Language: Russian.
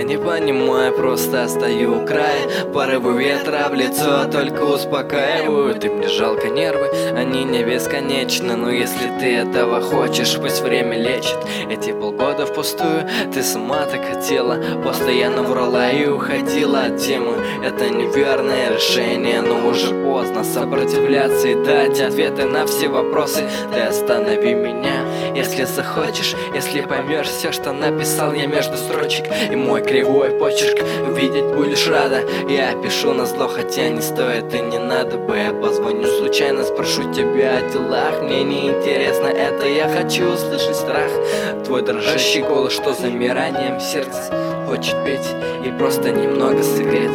не понимаю, просто стою у края. Порывы ветра в лицо только успокаивают. И мне жалко нервы, они не бесконечны. Но если ты этого хочешь, пусть время лечит. Эти полгода впустую, ты сама так хотела. Постоянно врала и уходила от темы. Это неверное решение, но уже поздно сопротивляться и дать ответы на все вопросы. Ты останови меня, если захочешь, если поймешь все, что написал я между строчек. И мой кривой почерк увидеть будешь рада. Я пишу назло, хотя не стоит и не надо бы. Я позвоню случайно, спрошу тебя о делах. Мне не интересно это, я хочу услышать страх. Твой дрожащий голос, что замиранием сердца хочет петь и просто немного согреть.